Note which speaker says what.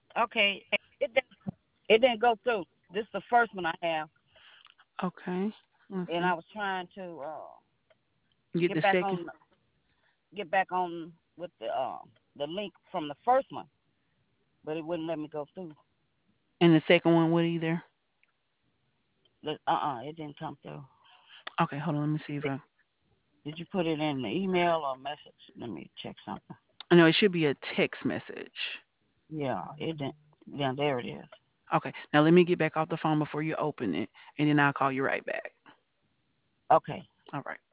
Speaker 1: Okay, it didn't go through. This is the first one I have,
Speaker 2: Okay. Let's
Speaker 1: and
Speaker 2: see.
Speaker 1: I was trying to
Speaker 2: Get the
Speaker 1: get back
Speaker 2: second
Speaker 1: on get back on with the link from the first one, but it wouldn't let me go through.
Speaker 2: and the second one would either.
Speaker 1: It didn't come through.
Speaker 2: Okay, hold on. Let me see if I.
Speaker 1: Did you put it in the email or message? Let me check something.
Speaker 2: No, it should be a text message.
Speaker 1: Yeah, it didn't. Yeah, there it is.
Speaker 2: Okay. Now let me get back off the phone before you open it, and then I'll call you right back.
Speaker 1: Okay.
Speaker 2: All right.